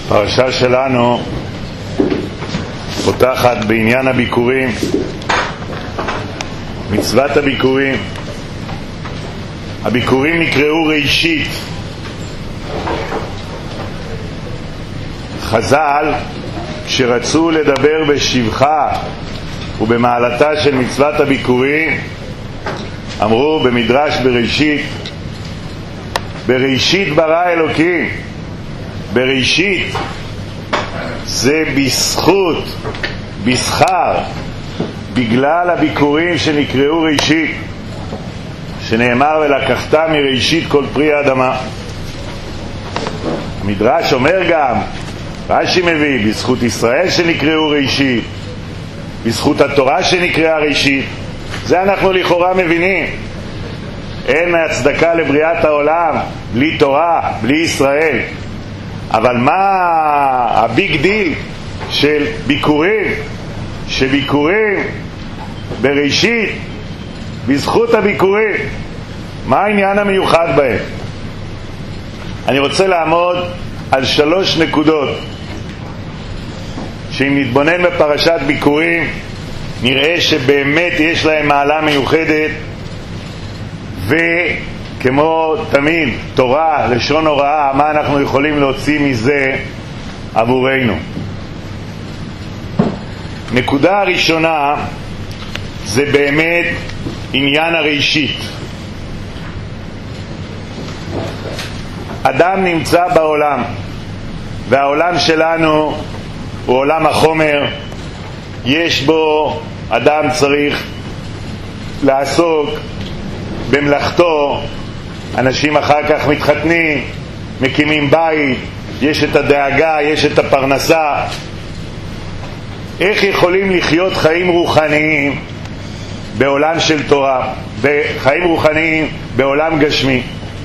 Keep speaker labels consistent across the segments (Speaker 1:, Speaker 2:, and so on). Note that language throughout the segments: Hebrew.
Speaker 1: הפרשה שלנו פותחת בעניין הביקורים, מצוות הביקורים. הביקורים נקראו ראשית. חז"ל כשרצו לדבר בשבחה ובמעלתה של מצוות הביקורים אמרו במדרש בראשית, בראשית ברא אלוקים. בראשית זה בזכות, בשכר, בגלל הביקורים שנקראו ראשית, שנאמר ולקחת מראשית כל פרי האדמה. המדרש אומר גם, רש"י מביא, בזכות ישראל שנקראו ראשית, בזכות התורה שנקראה ראשית. זה אנחנו לכאורה מבינים. אין הצדקה לבריאת העולם בלי תורה, בלי ישראל. אבל מה הביג דיל של ביקורים? שביקורים בראשית, בזכות הביקורים, מה העניין המיוחד בהם? אני רוצה לעמוד על 3 נקודות שאם נתבונן בפרשת ביקורים נראה שבאמת יש להם מעלה מיוחדת, וכמו תמיד תורה, לשון הוראה, מה אנחנו יכולים להוציא מזה עבורנו. נקודה הראשונה זה באמת עניין הראשית. אדם נמצא בעולם, והעולם שלנו הוא עולם החומר. יש בו, אדם צריך לעסוק במלאכתו. אנשים אחר כך מתחתנים, מקימים בית, יש את הדאגה, יש את הפרנסה. איך יכולים לחיות חיים רוחניים בעולם של תורה, וחיים רוחניים בעולם גשמי?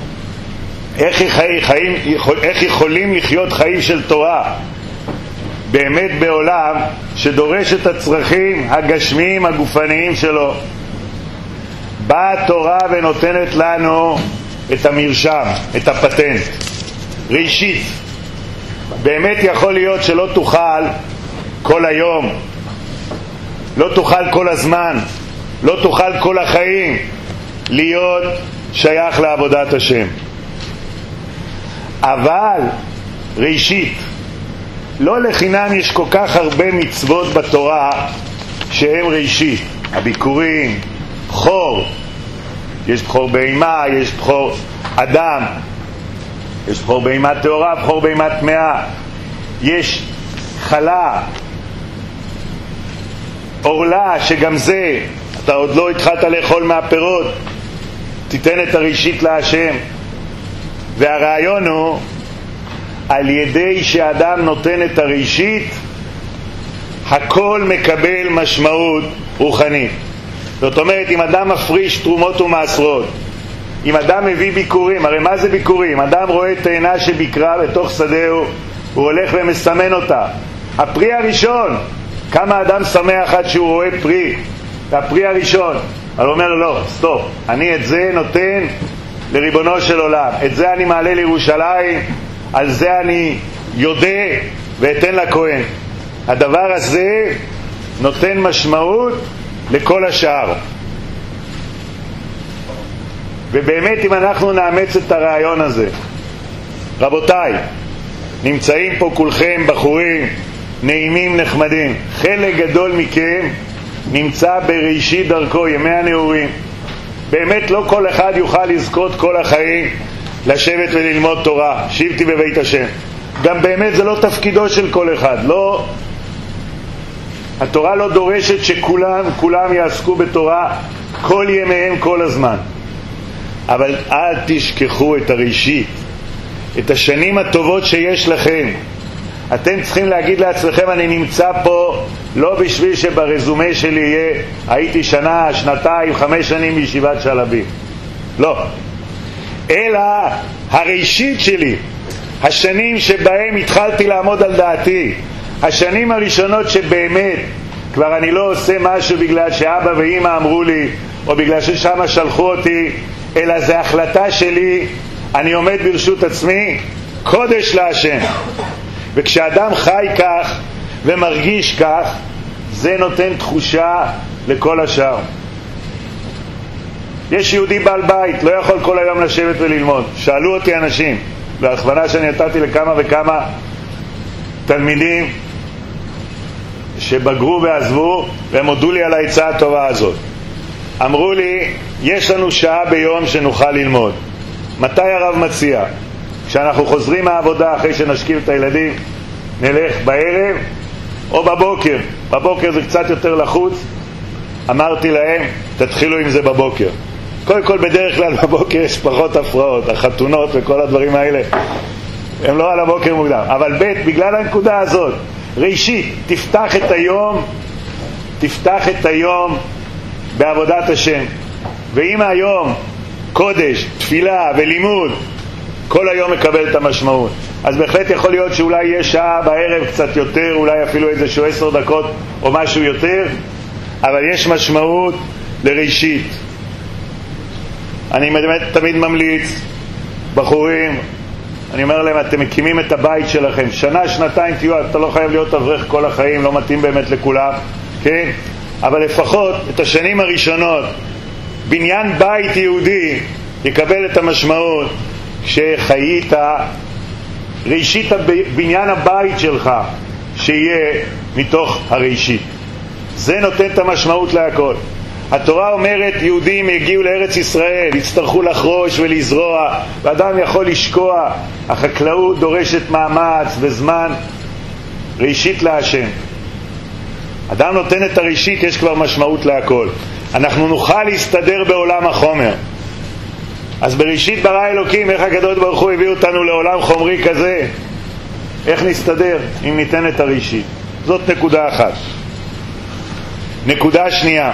Speaker 1: איך יכולים לחיות חיים של תורה באמת בעולם שדורש את הצרכים הגשמיים הגופניים שלו? באה התורה ונותנת לנו את המרשם, את הפטנט. ראשית, באמת יכול להיות שלא תוכל כל היום, לא תוכל כל הזמן, לא תוכל כל החיים להיות שייך לעבודת השם. אבל ראשית, לא לחינם יש כל כך הרבה מצוות בתורה שהם ראשית. הביקורים, חור, יש בחור בהמה, יש בחור אדם, יש בחור בהמה טהורה, בחור בהמה טמאה, יש חלה, אורלה, שגם זה אתה עוד לא התחלת לאכול מהפירות, תיתן את הראשית להשם. והרעיון הוא על ידי שאדם נותן את הראשית הכל מקבל משמעות רוחנית. זאת אומרת, אם אדם מפריש תרומות ומעשרות, אם אדם מביא ביקורים, הרי מה זה ביקורים? אדם רואה תאנה שביקרה בתוך שדהו, הוא הולך ומסמן אותה. הפרי הראשון, כמה אדם שמח עד שהוא רואה פרי, הפרי הראשון. אבל הוא אומר לו, לא, סטופ, אני את זה נותן לריבונו של עולם, את זה אני מעלה לירושלים, על זה אני יודע ואתן לכהן. הדבר הזה נותן משמעות לכל השאר. ובאמת אם אנחנו נאמץ את הרעיון הזה, רבותיי, נמצאים פה כולכם בחורים נעימים נחמדים, חלק גדול מכם נמצא בראשית דרכו, ימי הנעורים. באמת לא כל אחד יוכל לזכות כל החיים לשבת וללמוד תורה, שבתי בבית השם. גם באמת זה לא תפקידו של כל אחד. לא, התורה לא דורשת שכולם יעסקו בתורה כל ימיהם כל הזמן. אבל אל תשכחו את הראשית, את השנים הטובות שיש לכם. אתם צריכים להגיד לעצמכם, אני נמצא פה לא בשביל שברזומה שלי יהיה הייתי שנה, שנתיים, 5 שנים בישיבת שלבים. לא. אלא הראשית שלי, השנים שבהם התחלתי לעמוד על דעתי, השנים הראשונות שבאמת כבר אני לא עושה משהו בגלל שאבא ואמא אמרו לי, או בגלל ששם שלחו אותי, אלא זה החלטה שלי, אני עומד ברשות עצמי, קודש להשם. וכשאדם חי כך ומרגיש כך, זה נותן תחושה לכל השאר. יש יהודי בעל בית, לא יכול כל היום לשבת וללמוד. שאלו אותי אנשים, בהכוונה שאני נתתי לכמה וכמה תלמידים שבגרו ועזבו, והם הודו לי על העצה הטובה הזאת. אמרו לי, יש לנו שעה ביום שנוכל ללמוד. מתי הרב מציע? כשאנחנו חוזרים מהעבודה אחרי שנשכיב את הילדים, נלך בערב או בבוקר? בבוקר זה קצת יותר לחוץ. אמרתי להם, תתחילו עם זה בבוקר. קודם כל, בדרך כלל בבוקר יש פחות הפרעות, החתונות וכל הדברים האלה הם לא על הבוקר מוקדם. אבל בגלל הנקודה הזאת, ראשית, תפתח את היום בעבודת השם. ואם היום קודש, תפילה ולימוד, כל היום מקבל את המשמעות. אז בהחלט יכול להיות שאולי יהיה שעה בערב קצת יותר, אולי אפילו איזשהו 10 דקות או משהו יותר, אבל יש משמעות לראשית. אני תמיד ממליץ, בחורים, אני אומר להם, אתם מקימים את הבית שלכם, שנה, שנתיים תהיו, אתה לא חייב להיות אברך כל החיים, לא מתאים באמת לכולם, כן? אבל לפחות את השנים הראשונות, בניין בית יהודי יקבל את המשמעות שחיית ראשית בניין הבית שלך, שיהיה מתוך הראשית. זה נותן את המשמעות להכל. התורה אומרת, יהודים יגיעו לארץ ישראל, יצטרכו לחרוש ולזרוע, ואדם יכול לשקוע. החקלאות דורשת מאמץ וזמן. ראשית להשם. אדם נותן את הראשית, יש כבר משמעות להכל. אנחנו נוכל להסתדר בעולם החומר. אז בראשית ברא אלוקים, איך הקדוש ברוך הוא הביא אותנו לעולם חומרי כזה? איך נסתדר אם ניתן את הראשית? זאת נקודה אחת. נקודה שנייה,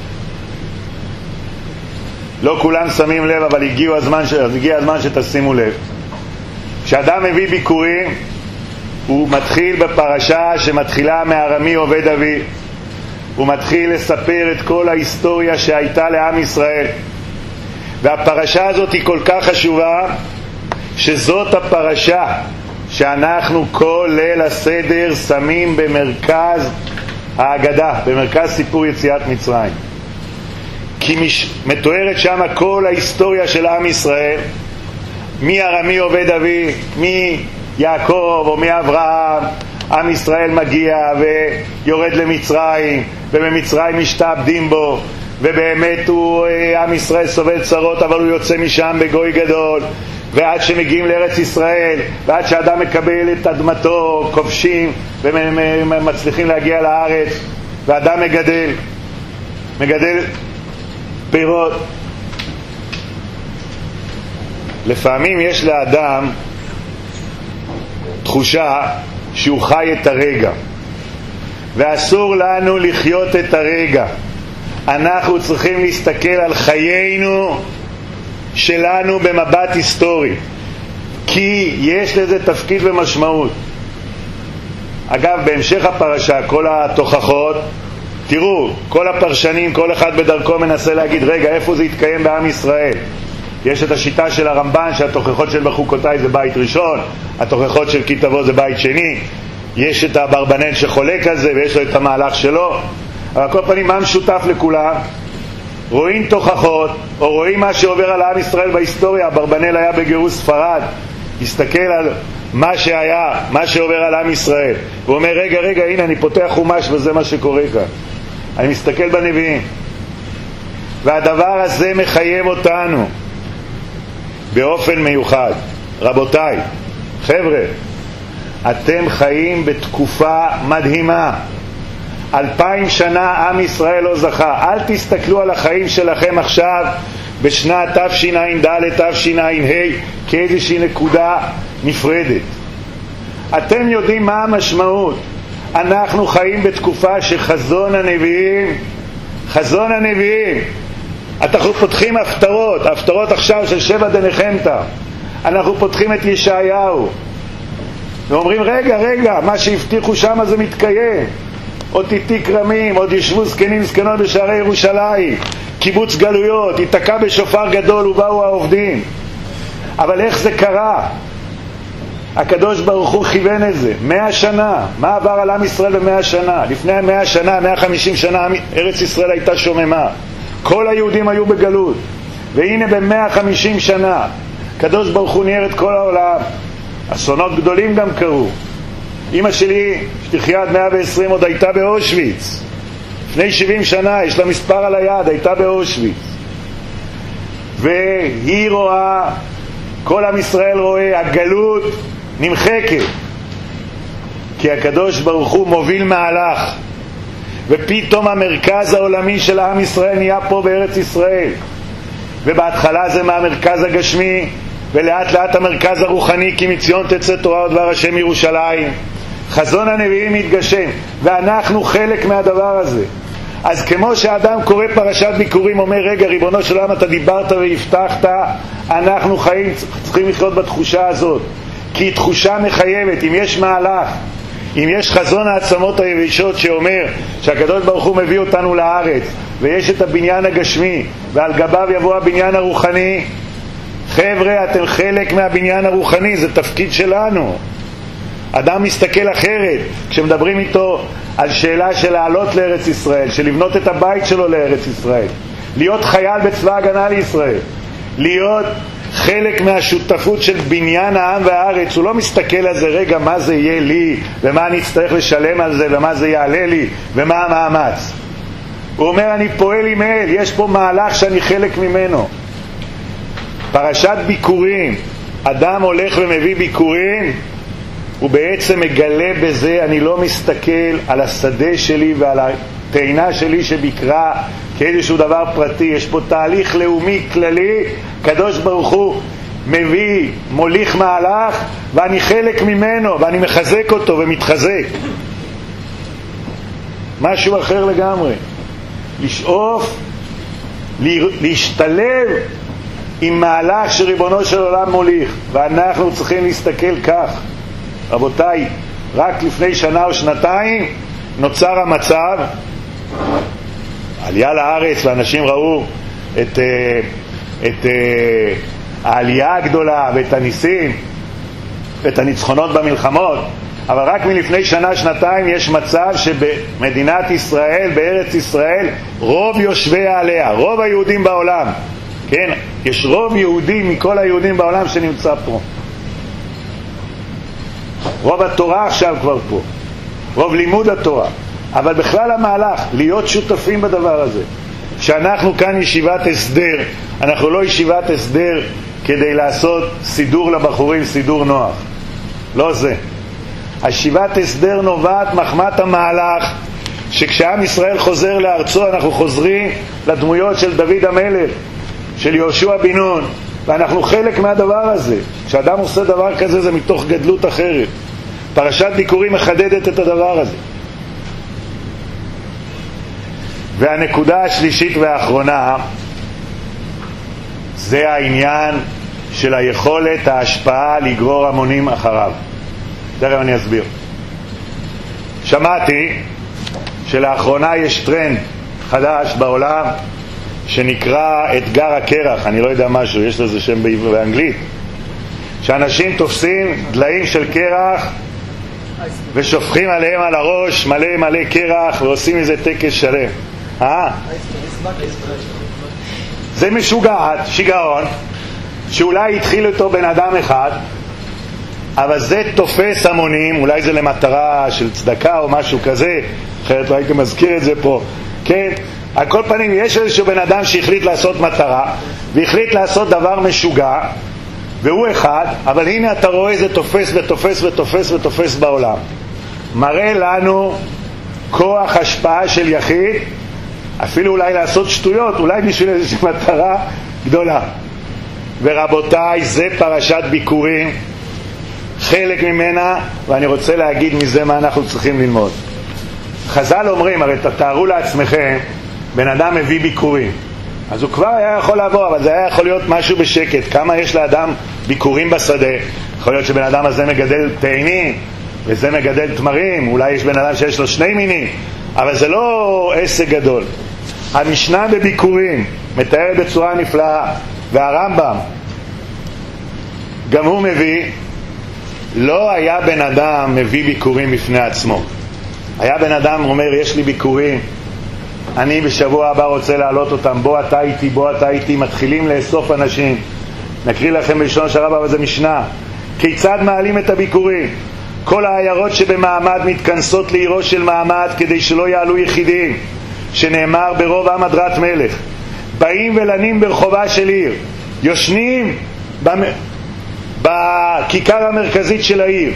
Speaker 1: לא כולם שמים לב, אבל הגיע הזמן שתשימו לב. כשאדם מביא ביקורים, הוא מתחיל בפרשה שמתחילה מארמי עובד אבי. הוא מתחיל לספר את כל ההיסטוריה שהייתה לעם ישראל. והפרשה הזאת היא כל כך חשובה, שזאת הפרשה שאנחנו כל ליל הסדר שמים במרכז ההגדה, במרכז סיפור יציאת מצרים. כי מתוארת שם כל ההיסטוריה של עם ישראל, מי ארמי עובד אבי, מי יעקב או מי אברהם. עם ישראל מגיע ויורד למצרים, ובמצרים משתעבדים בו, ובאמת עם ישראל סובל צרות, אבל הוא יוצא משם בגוי גדול, ועד שמגיעים לארץ ישראל, ועד שאדם מקבל את אדמתו, כובשים ומצליחים להגיע לארץ, ואדם מגדל פירות. לפעמים יש לאדם תחושה שהוא חי את הרגע, ואסור לנו לחיות את הרגע. אנחנו צריכים להסתכל על חיינו שלנו במבט היסטורי, כי יש לזה תפקיד ומשמעות. אגב, בהמשך הפרשה, כל התוכחות, תראו, כל הפרשנים, כל אחד בדרכו מנסה להגיד, רגע, איפה זה יתקיים בעם ישראל? יש את השיטה של הרמב"ן, שהתוכחות של בחוקותיי זה בית ראשון, התוכחות של כתבו זה בית שני, יש את אברבנאל שחולק על זה, ויש לו את המהלך שלו. אבל כל פנים, מה משותף לכולם? רואים תוכחות, או רואים מה שעובר על עם ישראל בהיסטוריה. אברבנאל היה בגירוש ספרד, הסתכל על מה שהיה, מה שעובר על עם ישראל, הוא אומר, רגע, הנה אני פותח חומש וזה מה שקורה כאן. אני מסתכל בנביאים, והדבר הזה מחייב אותנו באופן מיוחד. רבותיי, חבר'ה, אתם חיים בתקופה מדהימה. 2000 שנה עם ישראל לא זכה. אל תסתכלו על החיים שלכם עכשיו בשנת תשע"ד, תשע"ה, כאיזושהי נקודה נפרדת. אתם יודעים מה המשמעות. אנחנו חיים בתקופה שחזון הנביאים, אנחנו פותחים הפטרות עכשיו של שבע דנחמתא. אנחנו פותחים את ישעיהו ואומרים, רגע, מה שהבטיחו שם זה מתקיים. עוד תיתיק רמים, עוד ישבו זקנים זקנות בשערי ירושלים, קיבוץ גלויות, ייתקע בשופר גדול ובאו העובדים. אבל איך זה קרה? הקדוש ברוך הוא כיוון את זה 100 שנה. מה עבר על עם ישראל ב100 שנה? לפני 100 שנה, 150 שנה ארץ ישראל הייתה שוממה, כל היהודים היו בגלות, והנה ב150 שנה הקדוש ברוך הוא ניער את כל העולם. אסונות גדולים גם קרו. אמא שלי שתחיה עד 120 עוד הייתה באושוויץ לפני 70 שנה, יש לה מספר על היד, הייתה באושוויץ, והיא רואה, כל עם ישראל רואה, הגלות נמחקת, כי הקדוש ברוך הוא מוביל מהלך, ופתאום המרכז העולמי של עם ישראל נהיה פה בארץ ישראל. ובהתחלה זה מהמרכז הגשמי, ולאט לאט המרכז הרוחני, כי מציון תצא תורה ודבר השם ירושלים. חזון הנביאים מתגשם, ואנחנו חלק מהדבר הזה. אז כמו שאדם קורא פרשת ביקורים, אומר, רגע, ריבונו של עולם, אתה דיברת והבטחת, אנחנו צריכים לחיות בתחושה הזאת, כי היא תחושה מחייבת. אם יש מהלך, אם יש חזון העצמות היבשות שאומר שהקדוש ברוך הוא מביא אותנו לארץ, ויש את הבניין הגשמי ועל גביו יבוא הבניין הרוחני, חבר'ה, אתם חלק מהבניין הרוחני, זה תפקיד שלנו. אדם מסתכל אחרת כשמדברים איתו על שאלה של לעלות לארץ ישראל, של לבנות את הבית שלו לארץ ישראל, להיות חייל בצבא הגנה לישראל, להיות חלק מהשותפות של בניין העם והארץ. הוא לא מסתכל על זה, רגע, מה זה יהיה לי, ומה אני אצטרך לשלם על זה, ומה זה יעלה לי, ומה המאמץ. הוא אומר, אני פועל עם אל, יש פה מהלך שאני חלק ממנו. פרשת ביקורים, אדם הולך ומביא ביקורים, הוא בעצם מגלה בזה, אני לא מסתכל על השדה שלי ועל התאנה שלי שבקרה כאיזשהו דבר פרטי, יש פה תהליך לאומי כללי, קדוש ברוך הוא מביא, מוליך מהלך, ואני חלק ממנו, ואני מחזק אותו ומתחזק. משהו אחר לגמרי, לשאוף, להשתלב עם מהלך שריבונו של עולם מוליך, ואנחנו צריכים להסתכל כך. רבותיי, רק לפני שנה או שנתיים נוצר המצב, עלייה לארץ, ואנשים ראו את העלייה הגדולה ואת הניסים ואת הניצחונות במלחמות, אבל רק מלפני שנה שנתיים יש מצב שבמדינת ישראל, בארץ ישראל, רוב יושבי עליה, רוב היהודים בעולם, כן, יש רוב יהודי מכל היהודים בעולם שנמצא פה. רוב התורה עכשיו כבר פה, רוב לימוד התורה, אבל בכלל המהלך להיות שותפים בדבר הזה. שאנחנו כאן ישיבת הסדר, אנחנו לא ישיבת הסדר כדי לעשות סידור לבחורים, סידור נוח, לא זה. הישיבת הסדר נובעת מחמת המהלך, שכשעם ישראל חוזר לארצו, אנחנו חוזרים לדמויות של דוד המלך, של יהושע בן נון, ואנחנו חלק מהדבר הזה. כשאדם עושה דבר כזה, זה מתוך גדלות אחרת. פרשת ביקורים מחדדת את הדבר הזה. והנקודה השלישית והאחרונה, זה העניין של היכולת, ההשפעה לגרור המונים אחריו. תכף אני אסביר. שמעתי שלאחרונה יש טרנד חדש בעולם שנקרא אתגר הקרח, אני לא יודע משהו, יש לזה שם באנגלית, שאנשים תופסים דליים של קרח ושופכים עליהם על הראש מלא מלא קרח ועושים איזה טקס שלם. זה משוגעת, שיגעון, שאולי התחיל אותו בן אדם אחד, אבל זה תופס המונים, אולי זה למטרה של צדקה או משהו כזה, אחרת לא הייתי מזכיר את זה פה, כן? על כל פנים יש איזשהו בן אדם שהחליט לעשות מטרה והחליט לעשות דבר משוגע, והוא אחד, אבל הנה אתה רואה זה תופס ותופס ותופס ותופס בעולם. מראה לנו כוח השפעה של יחיד, אפילו אולי לעשות שטויות, אולי בשביל איזושהי מטרה גדולה. ורבותיי, זה פרשת ביקורים, חלק ממנה, ואני רוצה להגיד מזה מה אנחנו צריכים ללמוד. חז"ל אומרים, הרי תתארו לעצמכם, בן אדם מביא ביקורים, אז הוא כבר היה יכול לעבור, אבל זה היה יכול להיות משהו בשקט. כמה יש לאדם ביקורים בשדה? יכול להיות שבן אדם הזה מגדל תאנים וזה מגדל תמרים, אולי יש בן אדם שיש לו שני מינים, אבל זה לא עסק גדול. המשנה בביקורים מתארת בצורה נפלאה, והרמב"ם גם הוא מביא לא היה בן אדם מביא ביקורים בפני עצמו. היה בן אדם אומר, יש לי ביקורים, אני בשבוע הבא רוצה להעלות אותם, בוא אתה איתי, מתחילים לאסוף אנשים. נקריא לכם בלשון הרב, אבל זה משנה. כיצד מעלים את הביקורים? כל העיירות שבמעמד מתכנסות לעירו של מעמד כדי שלא יעלו יחידים, שנאמר ברוב עם הדרת מלך. באים ולנים ברחובה של עיר, יושנים בכיכר המרכזית של העיר.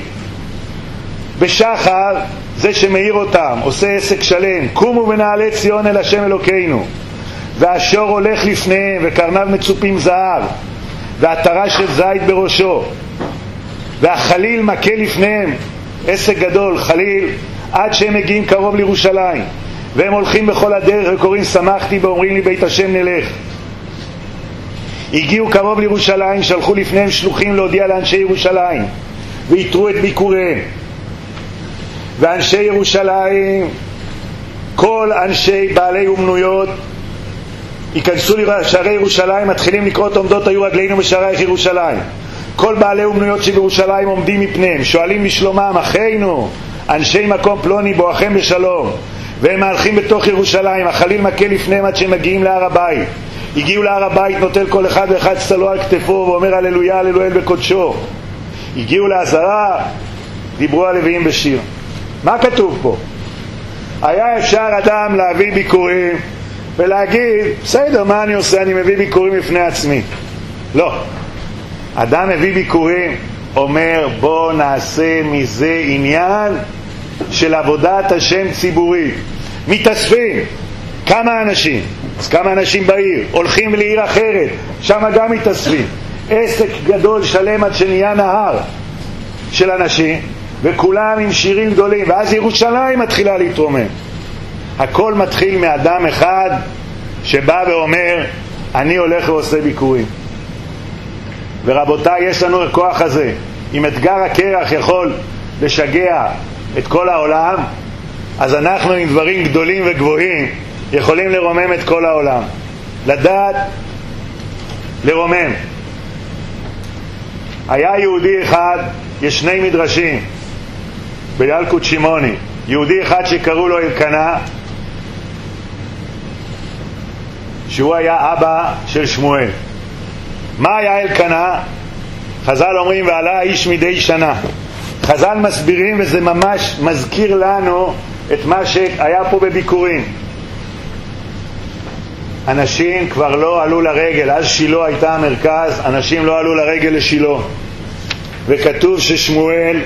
Speaker 1: בשחר זה שמאיר אותם עושה עסק שלם, קומו ונעלה ציון אל השם אלוקינו, והשור הולך לפניהם וקרניו מצופים זהב, והטרה של זית בראשו, והחליל מכה לפניהם, עסק גדול, חליל, עד שהם מגיעים קרוב לירושלים, והם הולכים בכל הדרך וקוראים שמחתי ואומרים לי בית השם נלך. הגיעו קרוב לירושלים, שלחו לפניהם שלוחים להודיע לאנשי ירושלים ויתרו את ביקוריהם. ואנשי ירושלים, כל אנשי בעלי אומנויות ייכנסו לשערי ירושלים, מתחילים לקרות עומדות היו רגלינו בשערייך ירושלים. כל בעלי אומנויות שבירושלים עומדים מפניהם, שואלים בשלומם, אחינו אנשי מקום פלוני בואכם בשלום. והם מהלכים בתוך ירושלים, החליל מכה לפניהם עד שהם מגיעים להר הבית. הגיעו להר הבית, נוטל כל אחד ואחד צלו על כתפו ואומר הללויה הללויה בקודשו. הגיעו לעזרה, דיברו הלוויים בשיר. מה כתוב פה? היה אפשר אדם להביא ביקורים ולהגיד, בסדר, מה אני עושה? אני מביא ביקורים לפני עצמי. לא. אדם מביא ביקורים, אומר בוא נעשה מזה עניין של עבודת השם ציבורי. מתאספים כמה אנשים, אז כמה אנשים בעיר, הולכים לעיר אחרת, שם גם מתאספים, עסק גדול שלם עד שנהיה נהר של אנשים, וכולם עם שירים גדולים, ואז ירושלים מתחילה להתרומם. הכל מתחיל מאדם אחד שבא ואומר אני הולך ועושה ביקורים. ורבותיי, יש לנו הכוח הזה. אם אתגר הקרח יכול לשגע את כל העולם, אז אנחנו עם דברים גדולים וגבוהים יכולים לרומם את כל העולם. לדעת לרומם. היה יהודי אחד, יש שני מדרשים בילקוט שמעוני. יהודי אחד שקראו לו אלקנה, שהוא היה אבא של שמואל. מה היה אלקנה? חז"ל אומרים ועלה האיש מדי שנה. חז"ל מסבירים, וזה ממש מזכיר לנו את מה שהיה פה בביקורים. אנשים כבר לא עלו לרגל, אז שילה הייתה המרכז, אנשים לא עלו לרגל לשילה. וכתוב ששמואל,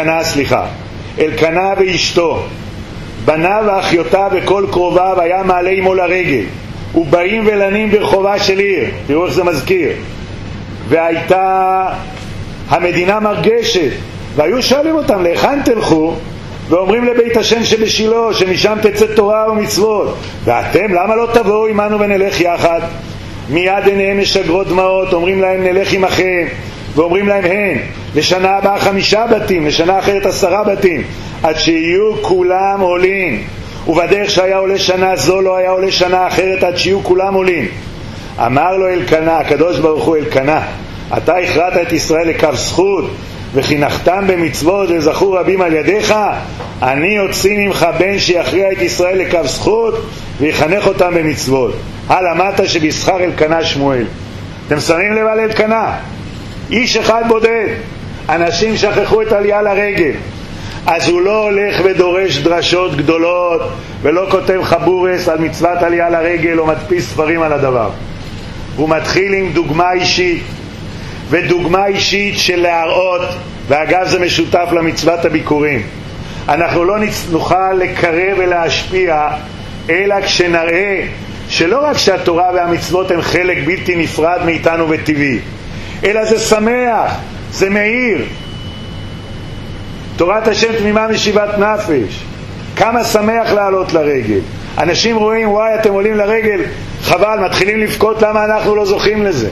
Speaker 1: אלקנה ואשתו, בניו ואחיותיו וכל קרוביו היה מעלה עמו לרגל, ובאים ולנים ברחובה של עיר. תראו איך זה מזכיר. והייתה המדינה מרגשת, והיו שואלים אותם להיכן תלכו, ואומרים לבית השם שבשילה שמשם תצא תורה ומצוות. ואתם למה לא תבואו עמנו ונלך יחד? מיד עיניהם משגרות דמעות, אומרים להם נלך עמכם, ואומרים להם הן לשנה הבאה 5 בתים, לשנה אחרת 10 בתים, עד שיהיו כולם עולים. ובדרך שהיה עולה שנה זו לא היה עולה שנה אחרת עד שיהיו כולם עולים. אמר לו אלקנה, הקדוש ברוך הוא, אלקנה, אתה הכרעת את ישראל לקו זכות וחינכתם במצוות וזכו רבים על ידיך, אני אוציא ממך בן שיכריע את ישראל לקו זכות ויחנך אותם במצוות. למדת שבשכר אלקנה שמואל. אתם שמים לב על אלקנה, איש אחד בודד. אנשים שכחו את עלייה לרגל, אז הוא לא הולך ודורש דרשות גדולות ולא כותב חבורס על מצוות עלייה לרגל או מדפיס ספרים על הדבר. הוא מתחיל עם דוגמה אישית, ודוגמה אישית של להראות, ואגב זה משותף למצוות הביקורים. אנחנו לא נוכל לקרב ולהשפיע אלא כשנראה שלא רק שהתורה והמצוות הם חלק בלתי נפרד מאיתנו וטבעי, אלא זה שמח, זה מאיר. תורת השם תמימה משיבת נפש. כמה שמח לעלות לרגל. אנשים רואים, וואי אתם עולים לרגל, חבל, מתחילים לבכות למה אנחנו לא זוכים לזה.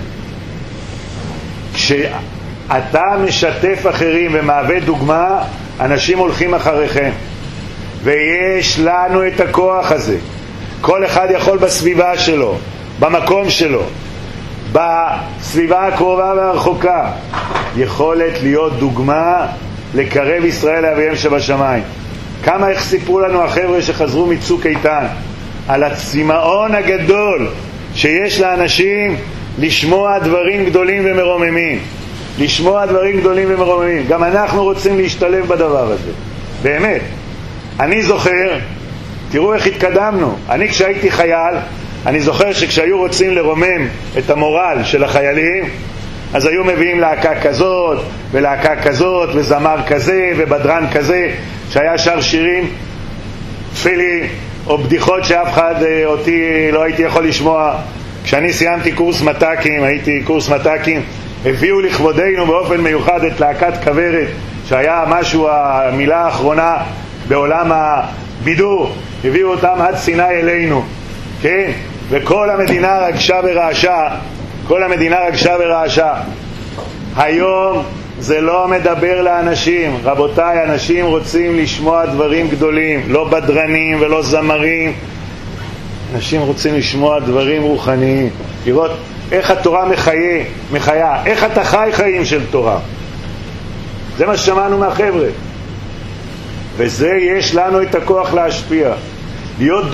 Speaker 1: כשאתה משתף אחרים ומהווה דוגמה, אנשים הולכים אחריכם. ויש לנו את הכוח הזה. כל אחד יכול בסביבה שלו, במקום שלו, בסביבה הקרובה והרחוקה, יכולת להיות דוגמה לקרב ישראל לאביהם שבשמיים. כמה איך סיפרו לנו החבר'ה שחזרו מצוק איתן על הצמאון הגדול שיש לאנשים לשמוע דברים גדולים ומרוממים, לשמוע דברים גדולים ומרוממים. גם אנחנו רוצים להשתלב בדבר הזה, באמת. אני זוכר, תראו איך התקדמנו. אני כשהייתי חייל, אני זוכר שכשהיו רוצים לרומם את המורל של החיילים, אז היו מביאים להקה כזאת ולהקה כזאת וזמר כזה ובדרן כזה שהיה שר שירים תפילים או בדיחות שאף אחד אותי לא הייתי יכול לשמוע. כשאני סיימתי קורס מתקים, הייתי קורס מתקים, הביאו לכבודנו באופן מיוחד את להקת כברת, שהיה משהו, המילה האחרונה בעולם הבידור, הביאו אותם עד סיני אלינו, כן? וכל המדינה רגשה ורעשה, כל המדינה רגשה ורעשה. היום זה לא מדבר לאנשים, רבותיי, אנשים רוצים לשמוע דברים גדולים, לא בדרנים ולא זמרים. אנשים רוצים לשמוע דברים רוחניים, לראות איך התורה מחיה, איך אתה חי חיים של תורה. זה מה ששמענו מהחבר'ה, וזה יש לנו את הכוח להשפיע, להיות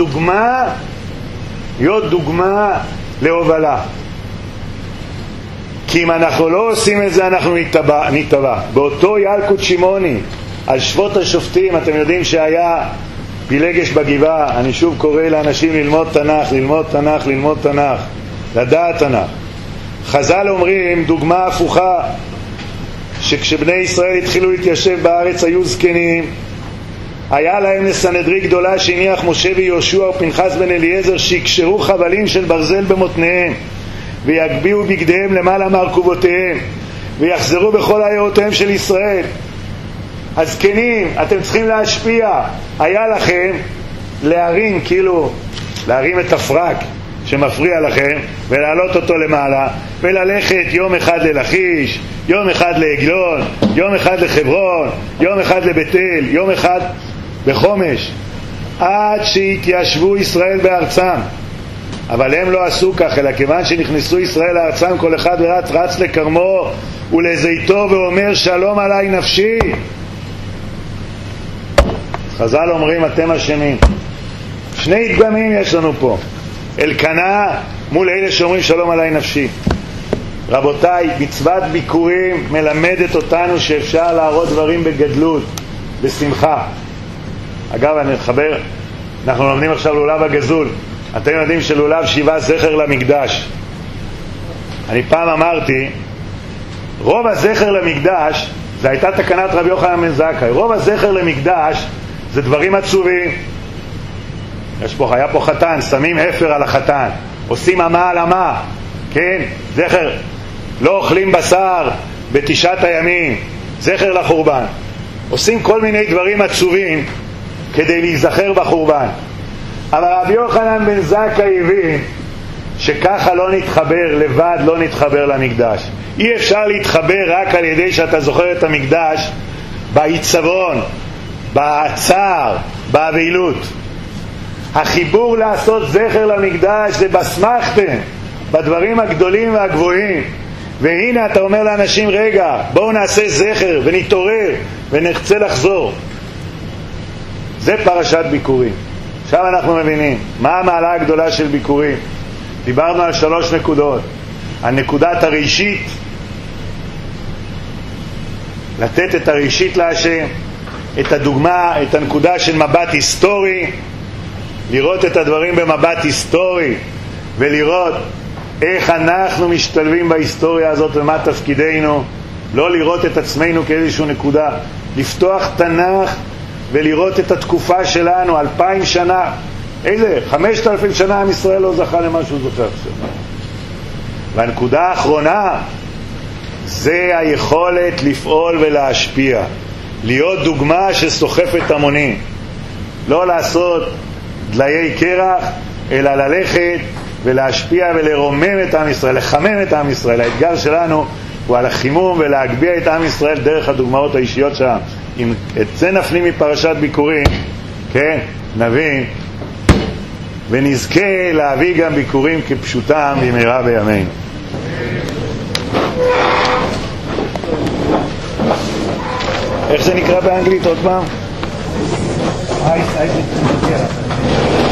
Speaker 1: דוגמה להובלה. כי אם אנחנו לא עושים את זה אנחנו נתבע. באותו ילקוט שמעוני על שבות השופטים, אתם יודעים שהיה פילגש בגבעה. אני שוב קורא לאנשים ללמוד תנ"ך, לדעת תנ"ך. חז"ל אומרים דוגמה הפוכה, שכשבני ישראל התחילו להתיישב בארץ היו זקנים, היה להם לסנהדרין גדולה שהניח משה ויהושע ופנחס בן אליעזר, שיקשרו חבלים של ברזל במותניהם ויגביאו בגדיהם למעלה מהרכובותיהם ויחזרו בכל עיירותיהם של ישראל. הזקנים, אתם צריכים להשפיע. היה לכם להרים, להרים את הפרק שמפריע לכם ולהעלות אותו למעלה וללכת יום אחד ללכיש, יום אחד לעגלון, יום אחד לחברון, יום אחד לבית אל, יום אחד בחומש, עד שהתיישבו ישראל בארצם. אבל הם לא עשו כך, אלא כיוון שנכנסו ישראל לארצם, כל אחד רץ לקרמו ולזיתו ואומר שלום עליי נפשי. חז"ל אומרים אתם אשמים. שני דגמים יש לנו פה, אלקנה מול אלה שאומרים שלום עליי נפשי. רבותיי, מצוות ביקורים מלמדת אותנו שאפשר להראות דברים בגדלות, בשמחה. אגב, אנחנו לומדים עכשיו לולב הגזול. אתם יודעים שלולב שיבה זכר למקדש. אני פעם אמרתי, רוב הזכר למקדש, זה הייתה תקנת רבי יוחנן בן זכאי, רוב הזכר למקדש זה דברים עצובים. היה פה חתן, שמים אפר על החתן, עושים אמה על אמה, כן? זכר, לא אוכלים בשר בתשעת הימים, זכר לחורבן. עושים כל מיני דברים עצובים כדי להיזכר בחורבן. אבל רבי יוחנן בן זכאי הבין שככה לא נתחבר, לבד לא נתחבר למקדש. אי אפשר להתחבר רק על ידי שאתה זוכר את המקדש בעיצבון, בצער, באבילות. החיבור לעשות זכר למקדש זה בסמכתם, בדברים הגדולים והגבוהים. והנה אתה אומר לאנשים, רגע, בואו נעשה זכר ונתעורר ונחצה לחזור. זה פרשת ביקורים. עכשיו אנחנו מבינים מה המעלה הגדולה של ביקורים. דיברנו על 3 נקודות. הנקודת הראשית, לתת את הראשית להשם, את הדוגמה, את הנקודה של מבט היסטורי, לראות את הדברים במבט היסטורי ולראות איך אנחנו משתלבים בהיסטוריה הזאת ומה תפקידנו. לא לראות את עצמנו כאיזשהו נקודה, לפתוח תנ"ך ולראות את התקופה שלנו, 2000 שנה, 5,000 שנה עם ישראל לא זכה למה שהוא זוכה עכשיו. והנקודה האחרונה זה היכולת לפעול ולהשפיע, להיות דוגמה שסוחפת המונים, לא לעשות דליי קרח, אלא ללכת ולהשפיע ולרומם את עם ישראל, לחמם את עם ישראל. האתגר שלנו הוא על החימום ולהגביה את עם ישראל דרך הדוגמאות האישיות שם. אם את זה נפנים מפרשת ביקורים, כן, נבין ונזכה להביא גם ביקורים כפשוטם במהרה בימינו. איך זה נקרא באנגלית עוד פעם?
Speaker 2: I did